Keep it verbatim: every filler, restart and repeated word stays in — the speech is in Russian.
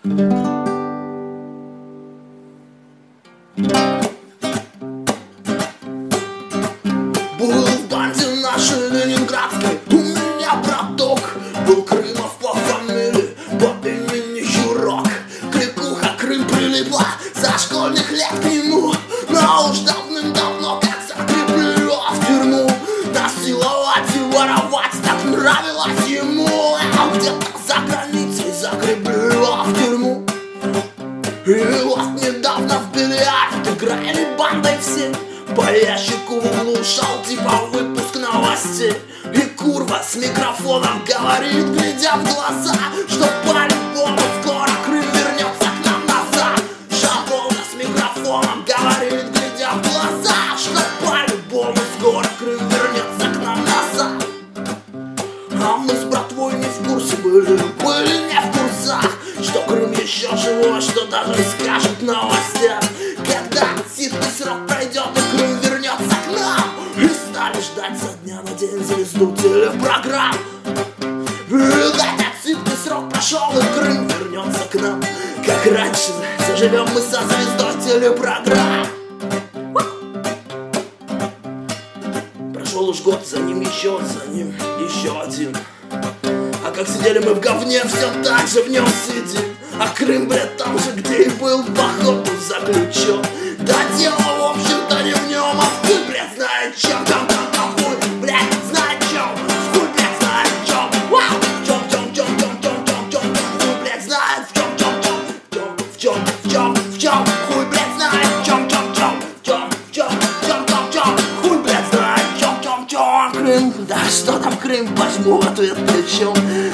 Был в банде нашей ленинградской, у меня браток был Крымов по фамилии, по имени Юрок. Кликуха Крым прилипла со школьных лет к нему, но уж давным-давно как закрепли его в тюрьму. Насиловать и воровать так нравилось ему, а где-то за границей закрепли его в тюрьму. И вот недавно в бильярд играли бандой все, по ящику в углу шел типа выпуск новостей. И курва с микрофоном говорит, глядя в глаза, что по-любому скоро Крым вернется к нам назад. Шаболда с микрофоном говорит, глядя в глаза, что по-любому скоро Крым вернется к нам назад. А мы с братвой не в курсе были, были не в курсах, что Крым еще живой, что даже скажут в новостях. Когда отсидный срок пройдет и Крым вернется к нам, и стали ждать со дня на день звезду телепрограмм. Видать, отсидный срок прошел и Крым вернется к нам, как раньше заживем мы со звездой телепрограмм. Прошел уж год, за ним еще, за ним еще один. А как сидели мы в говне, все так же в нем сидим. А Крым, блядь, там же, где и был, походу заключен. Да дело, в общем-то, не в нем, а в хуй, блядь, знает чем. Там, там, там, хуй, блядь, знает чем. В хуй, блядь, знает чем. Вау! Чем, чем, чем, чем, чем, чем, чем, хуй, блядь, знает в чем, чем, чем, в чем, в чем, в чем, хуй, блядь, знает в чем, чем, чем, чем, в чем, в чем, чем, чем, хуй, блядь, знает в чем, чем, чем. Крым, да что там Крым, возьму в ответ плечом.